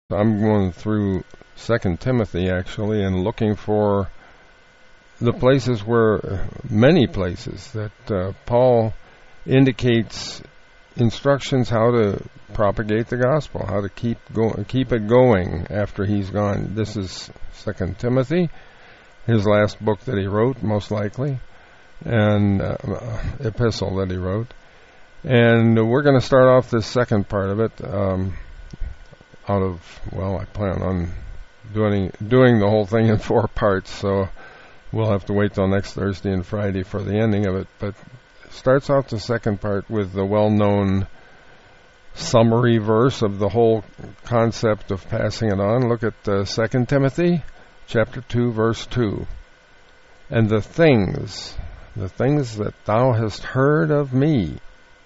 I'm going through 2 Timothy, actually, and looking for the places where, many places, that Paul indicates instructions how to propagate the gospel, how to keep it going after he's gone. This is 2 Timothy, his last book that he wrote, most likely, and epistle that he wrote. And we're going to start off this second part of it I plan on doing the whole thing in 4 parts, so we'll have to wait till next Thursday and Friday for the ending of it. But it starts out the second part with the well-known summary verse of the whole concept of passing it on. Look at 2 Timothy chapter 2, verse 2. And the things that thou hast heard of me.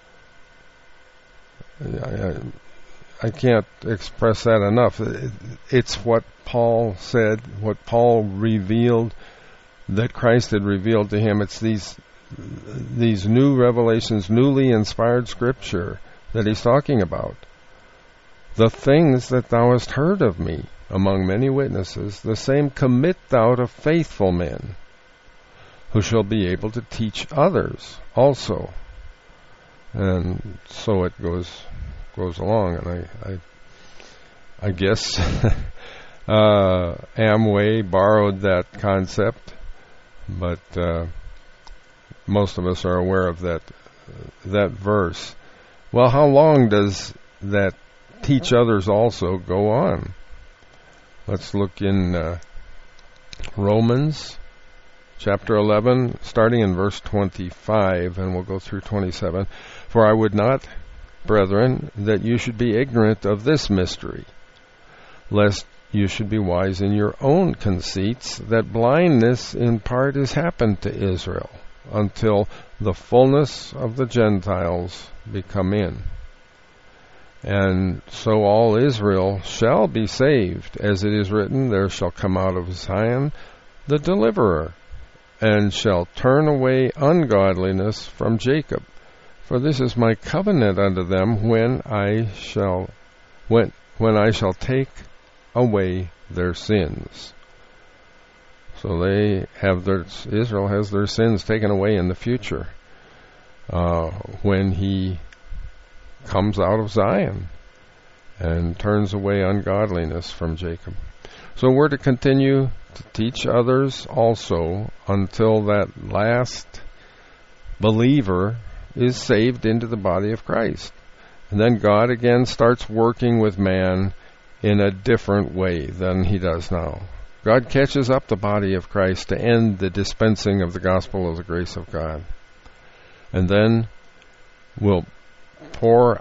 I can't express that enough. It's what Paul said, what Paul revealed, that Christ had revealed to him. It's these new revelations, newly inspired scripture that he's talking about. The things that thou hast heard of me among many witnesses, the same commit thou to faithful men, who shall be able to teach others also. And so it goes along, and I guess Amway borrowed that concept, but most of us are aware of that verse. Well, how long does that teach others also go on? Let's look in Romans chapter 11, starting in verse 25, and we'll go through 27. For I would not, brethren, that you should be ignorant of this mystery, lest you should be wise in your own conceits, that blindness in part is happened to Israel, until the fullness of the Gentiles be come in. And so all Israel shall be saved, as it is written, there shall come out of Zion the deliverer, and shall turn away ungodliness from Jacob. For this is my covenant unto them when I shall take away their sins. So Israel has their sins taken away in the future when he comes out of Zion and turns away ungodliness from Jacob. So we're to continue to teach others also until that last believer is saved into the body of Christ. And then God again starts working with man in a different way than he does now. God catches up the body of Christ to end the dispensing of the gospel of the grace of God. And then will pour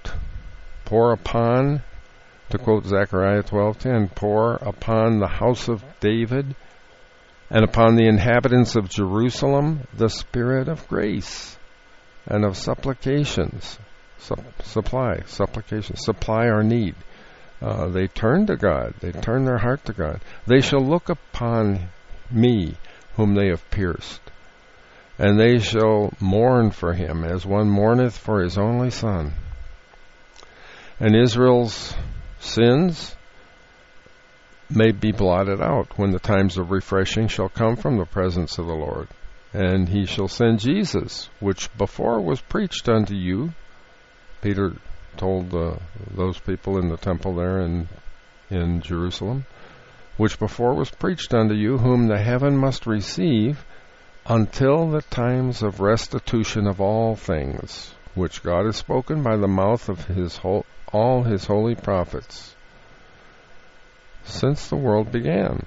upon, to quote Zechariah 12:10, pour upon the house of David and upon the inhabitants of Jerusalem the spirit of grace and of supplications. Supply our need. They turn to God. They turn their heart to God. They shall look upon me, whom they have pierced, and they shall mourn for him, as one mourneth for his only son. And Israel's sins may be blotted out when the times of refreshing shall come from the presence of the Lord. And he shall send Jesus, which before was preached unto you. Peter told those people in the temple there in Jerusalem, which before was preached unto you, whom the heaven must receive until the times of restitution of all things, which God has spoken by the mouth of all his holy prophets, since the world began.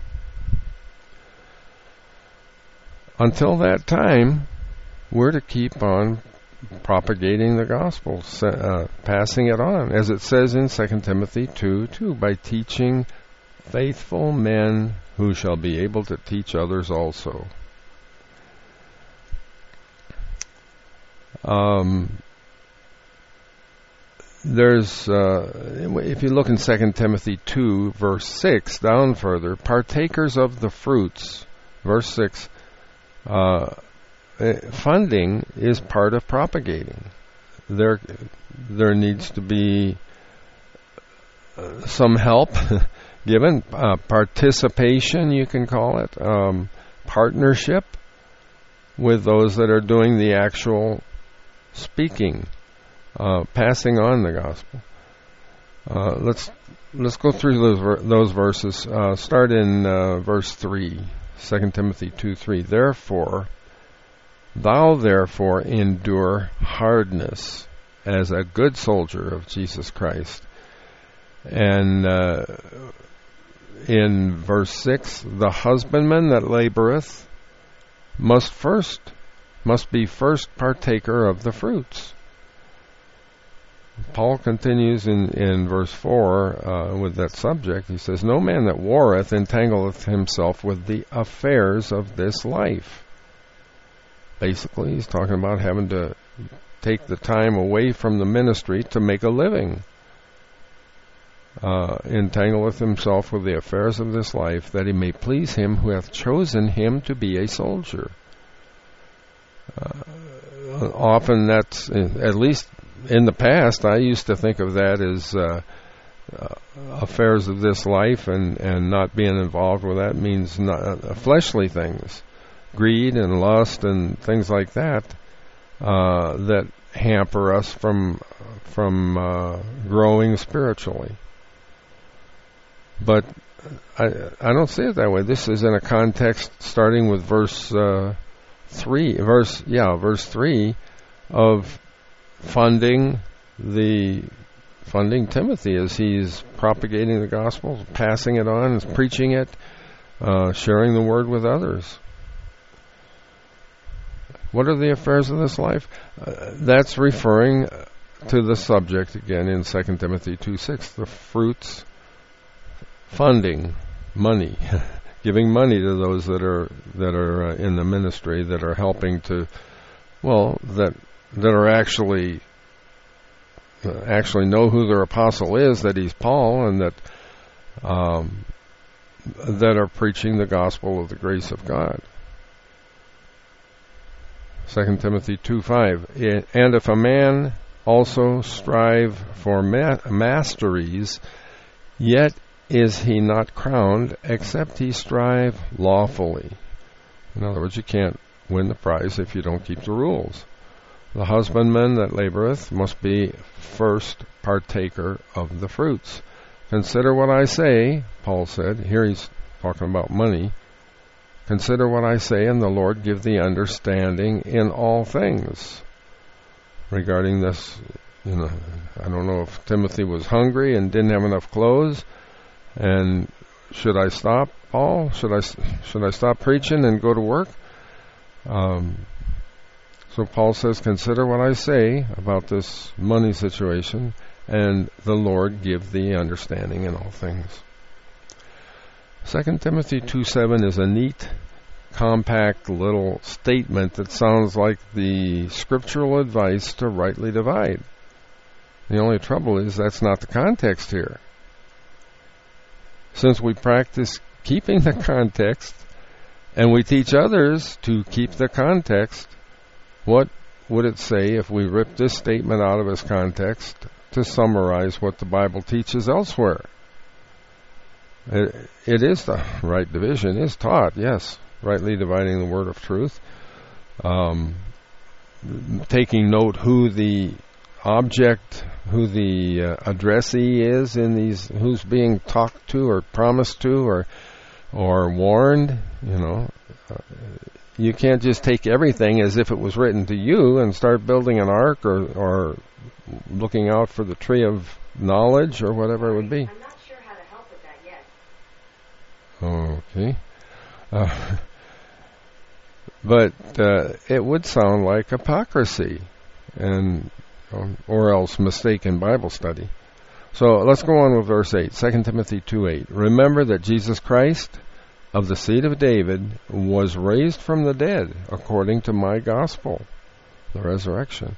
Until that time, we're to keep on propagating the gospel, passing it on, as it says in 2 Timothy 2:2, by teaching faithful men who shall be able to teach others also. If you look in 2 Timothy 2, verse 6, down further, partakers of the fruits, verse 6, funding is part of propagating. There needs to be some help given, participation, you can call it, partnership with those that are doing the actual speaking, passing on the gospel. Let's go through those verses. Start in verse 3, 2 Timothy 2:3. Thou therefore endure hardness as a good soldier of Jesus Christ. And in verse 6, the husbandman that laboreth must be first partaker of the fruits. Paul continues in verse 4 with that subject. He says, no man that warreth entangleth himself with the affairs of this life. Basically, he's talking about having to take the time away from the ministry to make a living. Entangleth himself with the affairs of this life, that he may please him who hath chosen him to be a soldier. Often that's, at least in the past, I used to think of that as affairs of this life, and not being involved with that means not, fleshly things, greed and lust and things like that, that hamper us from growing spiritually. But I don't see it that way. This is in a context starting with verse 3 of funding Timothy as he's propagating the gospel, passing it on, preaching it, sharing the word with others. What are the affairs of this life? That's referring to the subject again in 2 Timothy 2:6, the fruits, funding, money, giving money to those that are in the ministry, that are helping to, that are actually know who their apostle is, that he's Paul, and that are preaching the gospel of the grace of God. 2 Timothy 2:5, and if a man also strive for masteries, yet is he not crowned, except he strive lawfully. In other words, you can't win the prize if you don't keep the rules. The husbandman that laboreth must be first partaker of the fruits. Consider what I say, Paul said. Here he's talking about money. Consider what I say, and the Lord give thee understanding in all things. Regarding this, I don't know if Timothy was hungry and didn't have enough clothes, and should I stop, Paul? Should I stop preaching and go to work? So Paul says, consider what I say about this money situation, and the Lord give thee understanding in all things. 2 Timothy 2:7 is a neat, compact little statement that sounds like the scriptural advice to rightly divide. The only trouble is that's not the context here. Since we practice keeping the context, and we teach others to keep the context, what would it say if we ripped this statement out of its context to summarize what the Bible teaches elsewhere? It is the right division, is taught, yes, rightly dividing the word of truth. Taking note who the object, who the addressee is in these, who's being talked to or promised to or warned, You can't just take everything as if it was written to you and start building an ark or looking out for the tree of knowledge or whatever it would be. I'm not sure how to help with that yet. Okay. But it would sound like hypocrisy or else mistaken Bible study. So let's go on with verse 8, 2 Timothy 2:8. Remember that Jesus Christ, of the seed of David, was raised from the dead according to my gospel, the resurrection.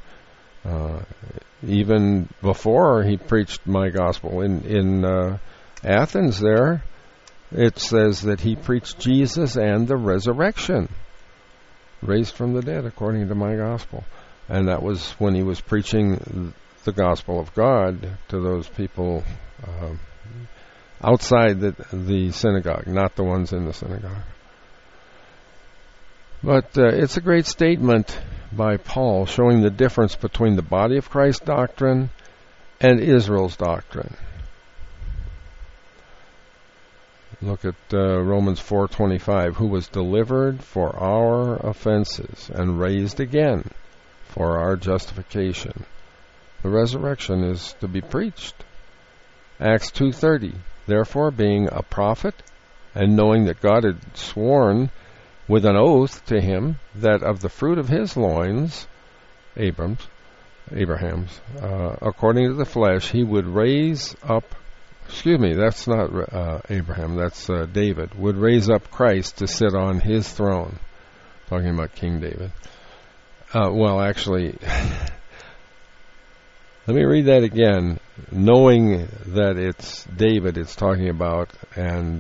Even before he preached my gospel in Athens there, it says that he preached Jesus and the resurrection, raised from the dead according to my gospel. And that was when he was preaching the gospel of God to those people outside the synagogue, not the ones in the synagogue. But it's a great statement by Paul showing the difference between the body of Christ doctrine and Israel's doctrine. Look at Romans 4:25, who was delivered for our offenses and raised again for our justification. The resurrection is to be preached. Acts 2:30, therefore being a prophet and knowing that God had sworn with an oath to him that of the fruit of his loins, Abraham's, according to the flesh, he would raise up, that's not Abraham, that's David, would raise up Christ to sit on his throne. Talking about King David. Actually, let me read that again. Knowing that it's David it's talking about, and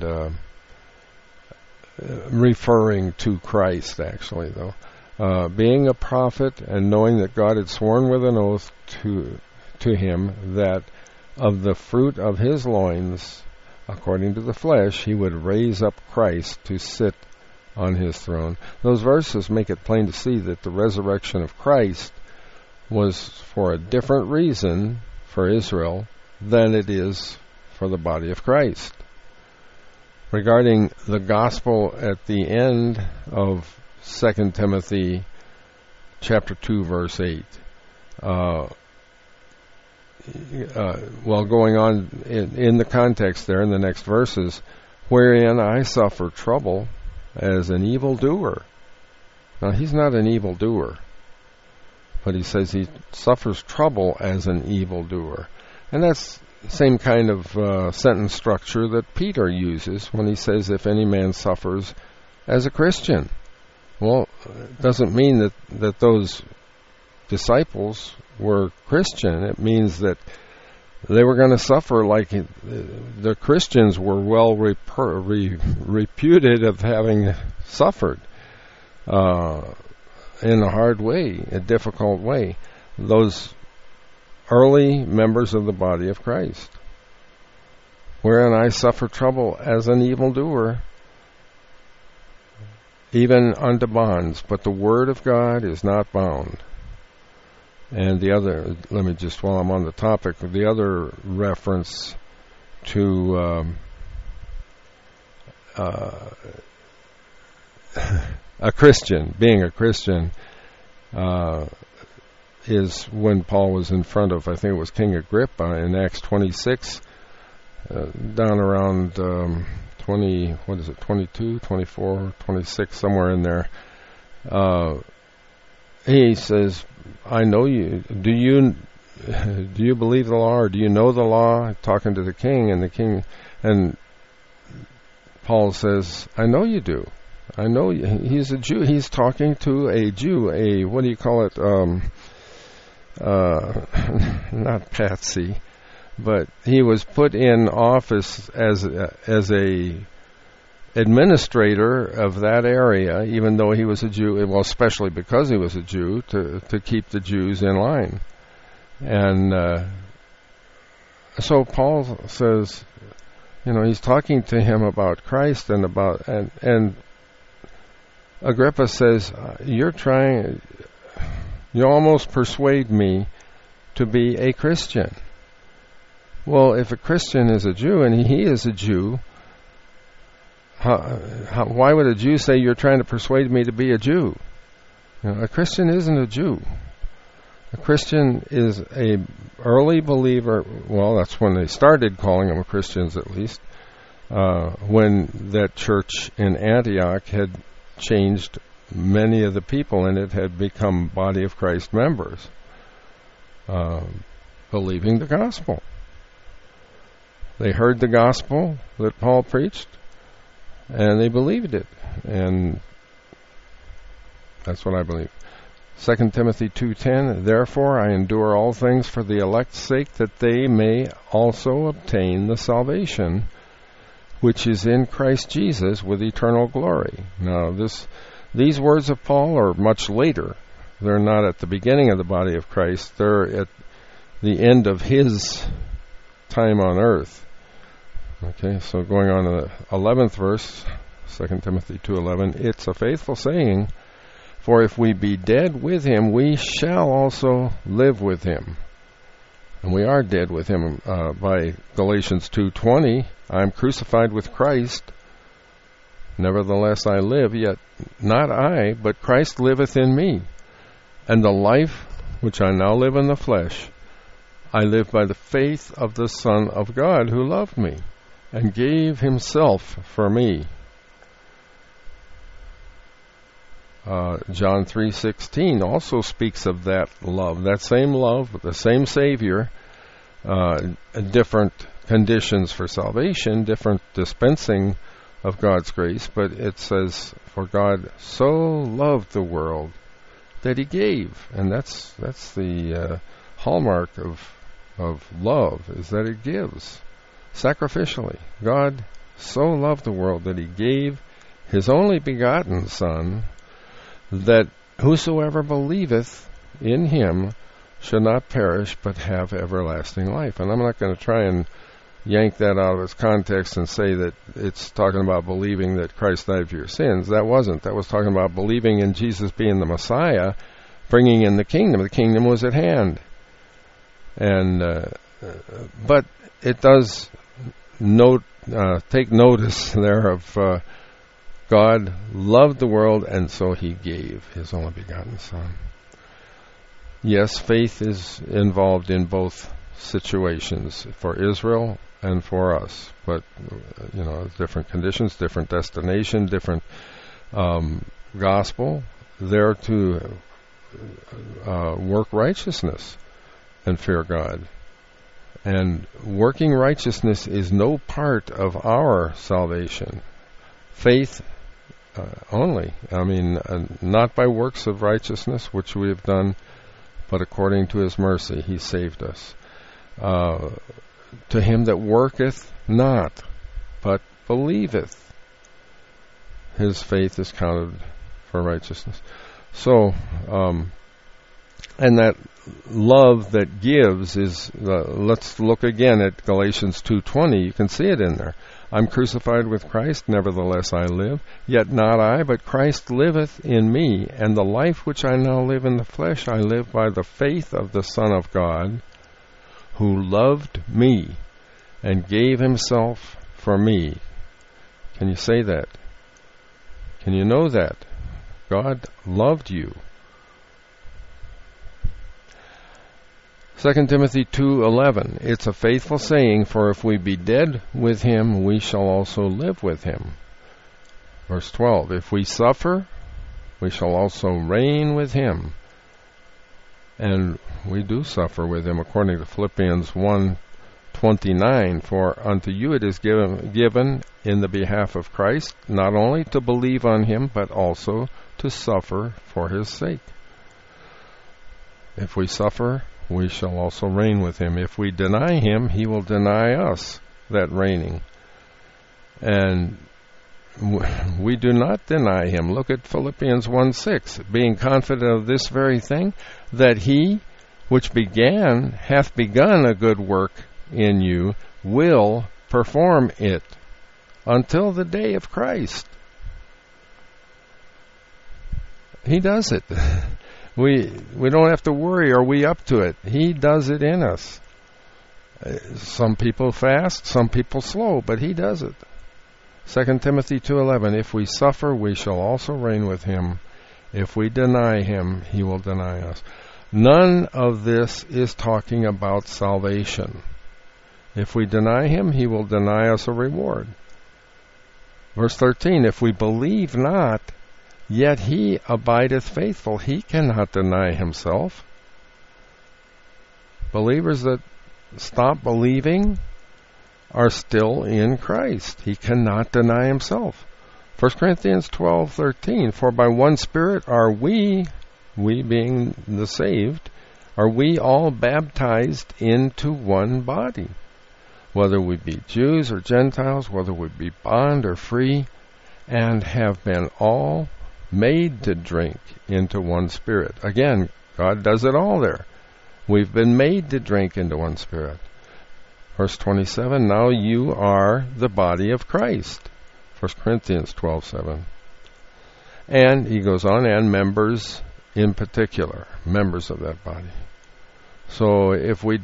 referring to Christ, actually, though. Being a prophet and knowing that God had sworn with an oath to him that of the fruit of his loins, according to the flesh, he would raise up Christ to sit on his throne. Those verses make it plain to see that the resurrection of Christ was for a different reason for Israel than it is for the body of Christ. Regarding the gospel at the end of 2 Timothy chapter 2, verse 8, going on in the context there in the next verses, wherein I suffer trouble as an evildoer. Now, he's not an evildoer, but he says he suffers trouble as an evildoer. And that's the same kind of sentence structure that Peter uses when he says, if any man suffers as a Christian. Well, it doesn't mean that those disciples were Christian. It means that they were going to suffer like the Christians were well reputed of having suffered in a hard way, a difficult way. Those early members of the body of Christ, wherein I suffer trouble as an evildoer, even unto bonds, but the word of God is not bound. And the other, let me just, while I'm on the topic, the other reference to a Christian, being a Christian, is when Paul was in front of, I think it was King Agrippa in Acts 26, down around 22, 24, 26, somewhere in there. He says, I know you. Do you believe the law, or do you know the law? Talking to the king, and Paul says, I know you do. I know you. He's a Jew. He's talking to a Jew, what do you call it? Not patsy, but he was put in office as a administrator of that area, even though he was a Jew, well, especially because he was a Jew, to keep the Jews in line. And so Paul says, he's talking to him about Christ and Agrippa says, you almost persuade me to be a Christian. Well, if a Christian is a Jew, and he is a Jew, why would a Jew say you're trying to persuade me to be a Jew? A Christian isn't a Jew. A Christian is a early believer. Well, that's when they started calling them Christians, at least, when that church in Antioch had changed many of the people in it, had become body of Christ members, believing the gospel. They heard the gospel that Paul preached, and they believed it. And that's what I believe. 2 Timothy 2:10, therefore I endure all things for the elect's sake, that they may also obtain the salvation which is in Christ Jesus with eternal glory. Now, these words of Paul are much later. They're not at the beginning of the body of Christ. They're at the end of his time on earth. Okay, so going on to the 11th verse, 2 Timothy 2:11, it's a faithful saying, for if we be dead with him, we shall also live with him. And we are dead with him by Galatians 2:20, I am crucified with Christ, nevertheless I live, yet not I, but Christ liveth in me. And the life which I now live in the flesh, I live by the faith of the Son of God, who loved me and gave himself for me. John 3:16 also speaks of that love, the same Savior, different conditions for salvation, different dispensing of God's grace, but it says, for God so loved the world that he gave. And that's the hallmark of love, is that it gives sacrificially. God so loved the world that he gave his only begotten Son, that whosoever believeth in him should not perish but have everlasting life. And I'm not going to try and yank that out of its context and say that it's talking about believing that Christ died for your sins. That wasn't. That was talking about believing in Jesus being the Messiah, bringing in the kingdom. The kingdom was at hand. And but it does take notice there of God loved the world, and so he gave his only begotten Son. Yes, faith is involved in both situations, for Israel and for us. But, different conditions, different destination, different gospel. There to work righteousness and fear God. And working righteousness is no part of our salvation. Faith only. Not by works of righteousness, which we have done, but according to his mercy, he saved us. To him that worketh not, but believeth, his faith is counted for righteousness. So, and that love that gives is, let's look again at Galatians 2:20. You can see it in there. I'm crucified with Christ, nevertheless I live. Yet not I, but Christ liveth in me. And the life which I now live in the flesh, I live by the faith of the Son of God, who loved me and gave himself for me. Can you say that? Can you know that? God loved you. 2 Timothy 2:11, it's a faithful saying, for if we be dead with him, we shall also live with him. Verse 12, if we suffer, we shall also reign with him. And we do suffer with him, according to Philippians 1:29, for unto you it is given in the behalf of Christ, not only to believe on him, but also to suffer for his sake. If we suffer, we shall also reign with him. If we deny him, he will deny us that reigning. And we do not deny him. Look at Philippians 1:6, being confident of this very thing, that he which hath begun a good work in you will perform it until the day of Christ. He does it. We don't have to worry, are we up to it? He does it in us. Some people fast, some people slow, but he does it. 2 Timothy 2:11, if we suffer, we shall also reign with him. If we deny him, he will deny us. None of this is talking about salvation. If we deny him, he will deny us a reward. Verse 13, if we believe not, yet he abideth faithful. He cannot deny himself. Believers that stop believing are still in Christ. He cannot deny himself. 1 Corinthians 12:13, for by one Spirit are we being the saved, are we all baptized into one body, whether we be Jews or Gentiles, whether we be bond or free, and have been all made to drink into one Spirit. Again, God does it all there. We've been made to drink into one Spirit. Verse 27, now you are the body of Christ. 1 Corinthians 12:7. And he goes on, and members in particular, members of that body. So if we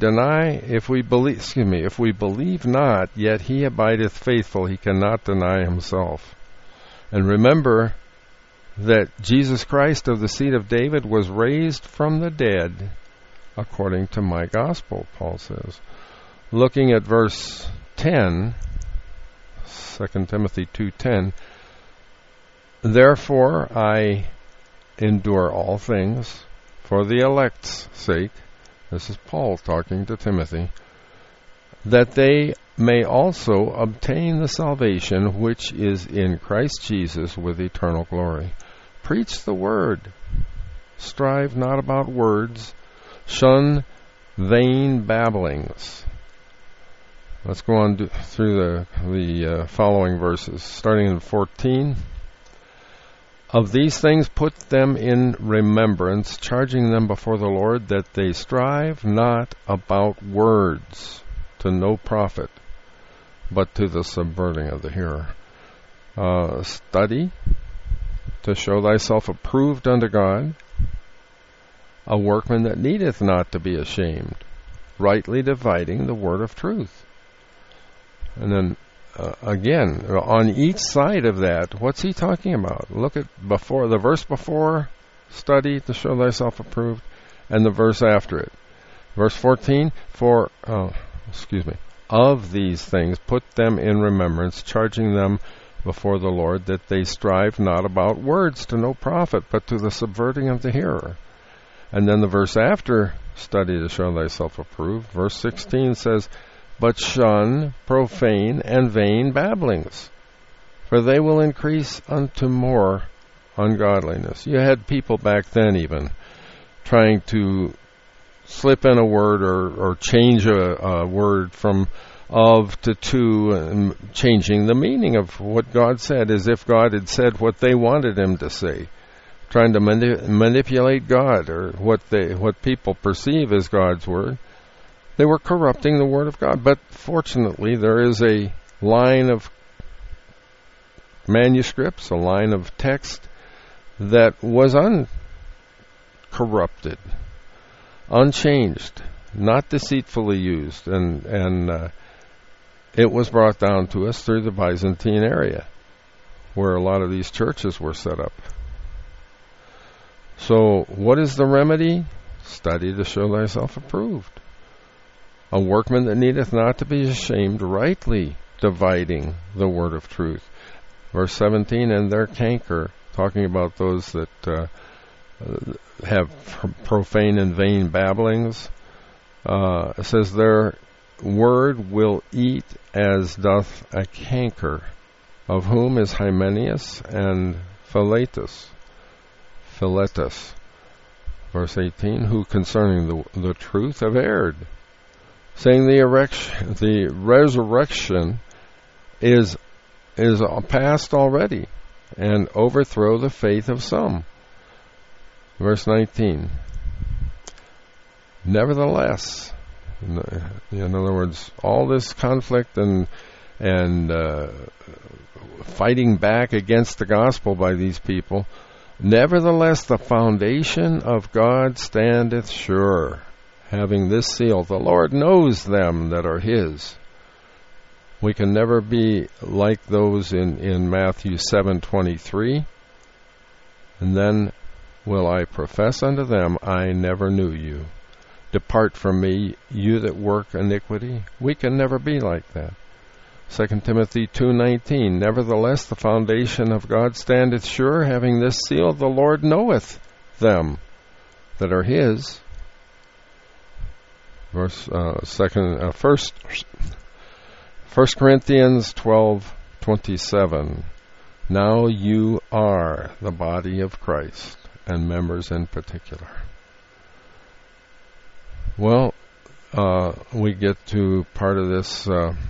believe not, yet he abideth faithful, he cannot deny himself. And remember that Jesus Christ of the seed of David was raised from the dead according to my gospel, Paul says. Looking at verse 10, 2 Timothy 2:10, therefore I endure all things for the elect's sake, this is Paul talking to Timothy, that they may also obtain the salvation which is in Christ Jesus with eternal glory. Preach the word. Strive not about words. Shun vain babblings. Let's go on through the following verses, starting in 14. Of these things put them in remembrance, charging them before the Lord that they strive not about words to no profit, but to the subverting of the hearer. Study to show thyself approved unto God, a workman that needeth not to be ashamed, rightly dividing the word of truth. And then again, on each side of that, what's he talking about? Look at the verse before, study to show thyself approved, and the verse after it. Verse 14, of these things put them in remembrance, charging them before the Lord that they strive not about words to no profit, but to the subverting of the hearer. And then the verse after, study to show thyself approved, verse 16 says, but shun profane and vain babblings, for they will increase unto more ungodliness. You had people back then even trying to slip in a word or change a word from of to to, and changing the meaning of what God said as if God had said what they wanted him to say, trying to manipulate God or what people perceive as God's word. They were corrupting the word of God. But fortunately, there is a line of manuscripts, a line of text that was uncorrupted, unchanged, not deceitfully used, and it was brought down to us through the Byzantine area, where a lot of these churches were set up. So, what is the remedy? Study to show thyself approved. A workman that needeth not to be ashamed, rightly dividing the word of truth. Verse 17, and their canker, talking about those that have profane and vain babblings, says their word will eat as doth a canker, of whom is Hymenaeus and Philetus. Verse 18, who concerning the truth have erred, saying the resurrection is past already, and overthrow the faith of some. Verse 19, nevertheless, in other words, all this conflict and fighting back against the gospel by these people, nevertheless the foundation of God standeth sure, having this seal, the Lord knows them that are his. We can never be like those in Matthew 7:23. And then will I profess unto them, I never knew you. Depart from me, you that work iniquity. We can never be like that. 2 Timothy 2:19, nevertheless the foundation of God standeth sure, having this seal, the Lord knoweth them that are his. Verse 1 Corinthians 12:27. Now you are the body of Christ, and members in particular. Well, we get to part of this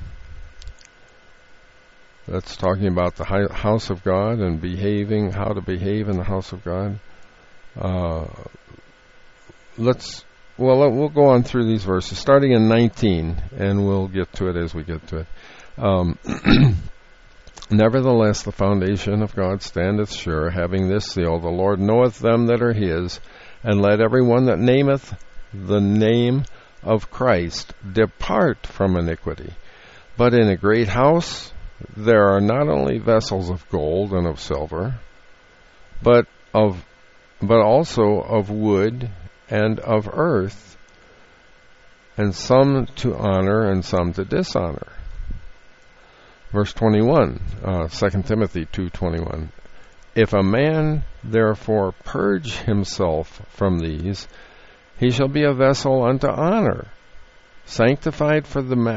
that's talking about the house of God and how to behave in the house of God. Let's well, we'll go on through these verses, starting in 19, and we'll get to it as we get to it. Nevertheless, the foundation of God standeth sure, having this seal, the Lord knoweth them that are his, and let every one that nameth the name of Christ depart from iniquity. But in a great house there are not only vessels of gold and of silver, but also of wood and of earth, and some to honor and some to dishonor. Verse 21, 2 Timothy 2:21. If a man therefore purge himself from these, he shall be a vessel unto honor, sanctified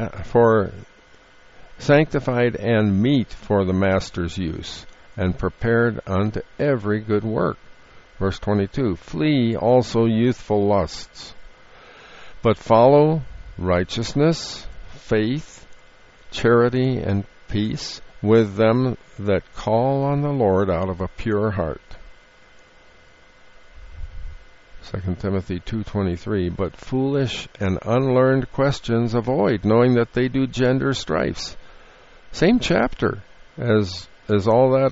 sanctified and meet for the master's use, and prepared unto every good work. Verse 22, flee also youthful lusts, but follow righteousness, faith, charity, and peace with them that call on the Lord out of a pure heart. 2 Timothy 2:23, but foolish and unlearned questions avoid, knowing that they do gender strifes. Same chapter as all that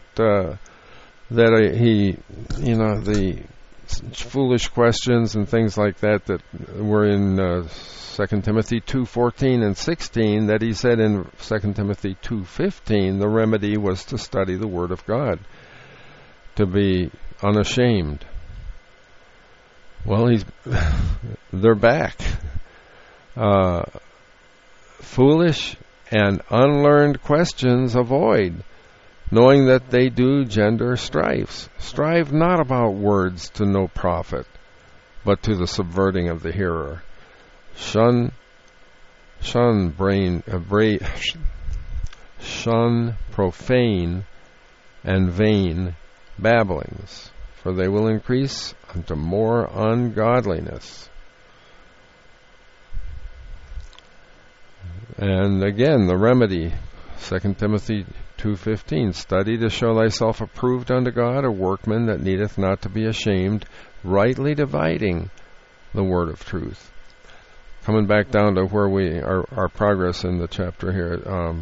the foolish questions and things like that were in 2 Timothy 2:14 and 16, that he said in 2 Timothy 2:15 the remedy was to study the Word of God, to be unashamed. Well, they're back. Foolish and unlearned questions avoid, knowing that they do gender strifes. Strive not about words to no profit, but to the subverting of the hearer. Shun profane and vain babblings, for they will increase unto more ungodliness. And again, the remedy, 2 Timothy 2:15, study to show thyself approved unto God, a workman that needeth not to be ashamed, rightly dividing the word of truth. Coming back down to where our progress in the chapter here,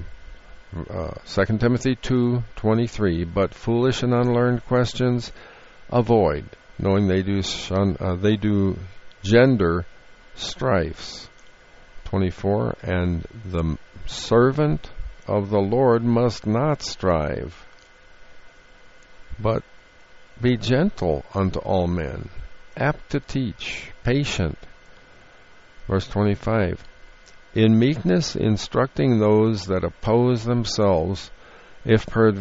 2 Timothy 2:23, but foolish and unlearned questions avoid, knowing they do gender strifes. 24, and the servant of the Lord must not strive, but be gentle unto all men, apt to teach, patient. Verse 25, in meekness instructing those that oppose themselves, if God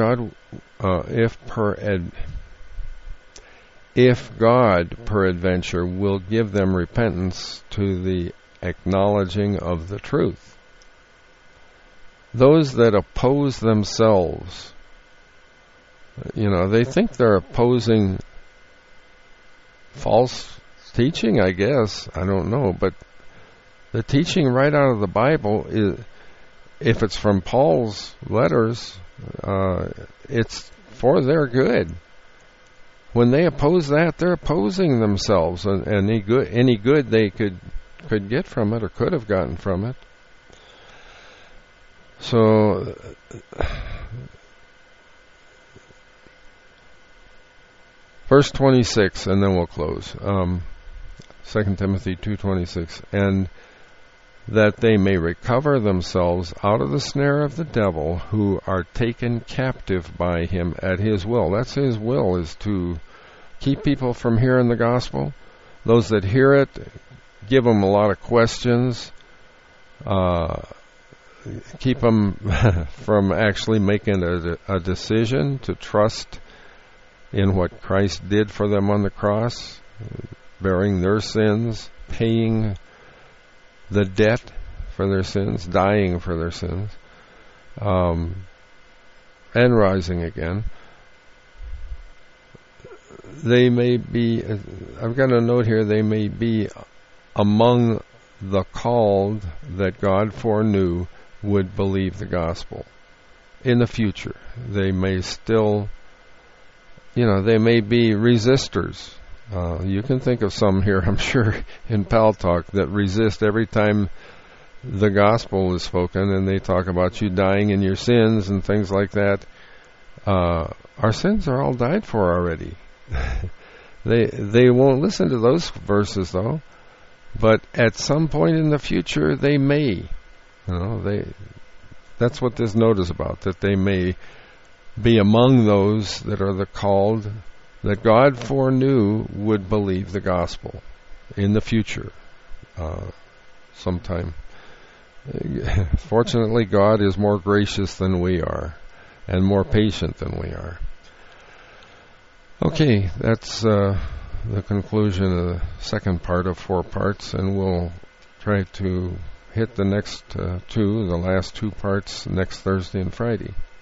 peradventure will give them repentance to the acknowledging of the truth. Those that oppose themselves, they think they're opposing false teaching, I guess. I don't know. But the teaching right out of the Bible, if it's from Paul's letters, it's for their good. When they oppose that, they're opposing themselves, and any good they could get from it, or could have gotten from it. So verse 26, and then we'll close. 2 Timothy 2:26, and that they may recover themselves out of the snare of the devil, who are taken captive by him at his will. That's his will, is to keep people from hearing the gospel. Those that hear it, give them a lot of questions, keep them from actually making a decision to trust in what Christ did for them on the cross, bearing their sins, paying the debt for their sins, dying for their sins, and rising again. They may be, I've got a note here, they may be among the called that God foreknew would believe the gospel. In the future, they may still, they may be resistors You can think of some here, I'm sure, in Pal Talk that resist every time the gospel is spoken, and they talk about you dying in your sins and things like that. Our sins are all died for already. They won't listen to those verses though, but at some point in the future they may. That's what this note is about, that they may be among those that are the called, that God foreknew would believe the gospel in the future, sometime. Fortunately, God is more gracious than we are, and more patient than we are. Okay, that's the conclusion of the second part of 4 parts, and we'll try to hit the next the last 2 parts next Thursday and Friday.